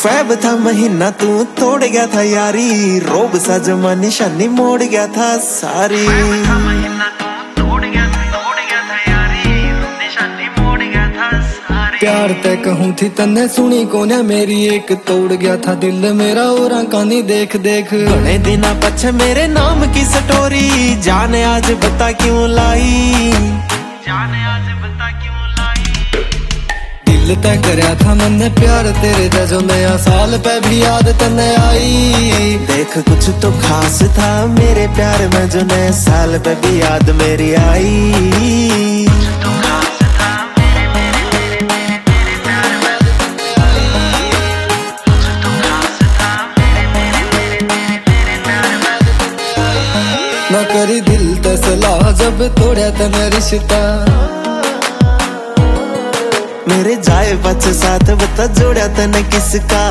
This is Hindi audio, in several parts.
फैब था महीना तू तोड़ गया था यारी, रोब सा जमा निशानी मोड़ गया था सारी। प्यार तय कहूँ थी तन्ने सुनी कोने मेरी, एक तोड़ गया था दिल मेरा और कानी देख देख। बड़े दिना पछ मेरे नाम की स्टोरी, जाने आज बता क्यों लाई, जाने आज बता क्यों लाई। दिल तय करया था मैंने प्यार तेरे दा, जो नया साल पे भी याद तन्ने आई। देख कुछ तो खास था मेरे प्यार में, जो नए साल पे भी याद मेरी आई। ना करी दिल ते सलाह जब तोड़ा तने रिश्ता, मेरे जाए बच साथ बता जोड़ा तने किसका।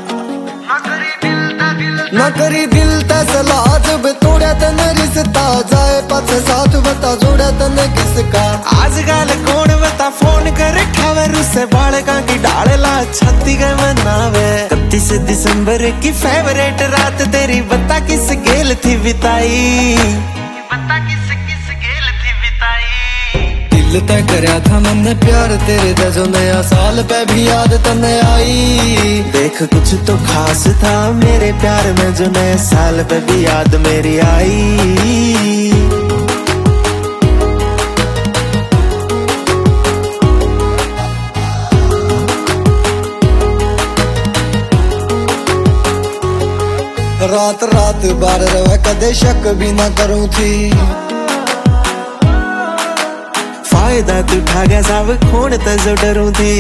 ना करी दिल ते सलाह जब तोड़ा तने रिश्ता, जाए पछ साथ बता जोड़ा तने किसका। आज गाल कौन बता फोन कर खबर उससे, बालका की डाल ला छत्ती गए मनावे। 31 दिसंबर की फेवरेट रात तेरी बता किस गेल थी बिताई, बता किस गेल थी बिताई। दिल तय करया था मैंने प्यार तेरे दा, जो नया साल पे भी याद तन्ने आई। देख कुछ तो खास था मेरे प्यार में, जो नए साल पे भी याद मेरी आई। रात रात बार रवे कदे शक भी ना करूं थी, फायदा तू उठा गया सब खोन ते जो डरूं थी।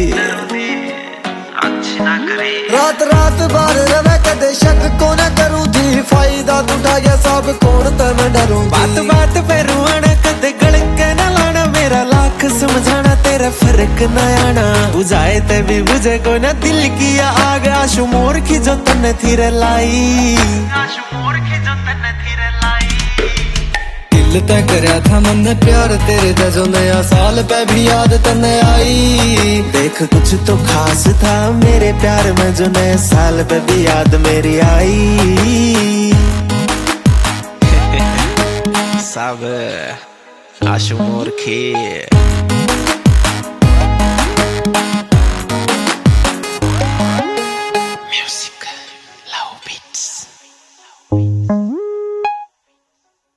रात रात बार रवे कदे शक को ना करूं थी, फायदा तू उठा गया सब खोन ते मैं डरूं थी। बात बात पे रुआना कदे गड़क न लाना, मेरा लाख समझाना तेरा फर्क न आना। बुझाए ते भी बुझे को ना दिल की आग, आशु मोर की जो तन्ने थी लाई, आशु मोर की जो तन्ने थी लाई। दिल तय करया था मैंने प्यार तेरे दा, जो नया साल पे भी याद तन्ने आई। देख कुछ तो खास था मेरे प्यार में, जो नए साल पे भी याद मेरी आई। सब आशु मोर की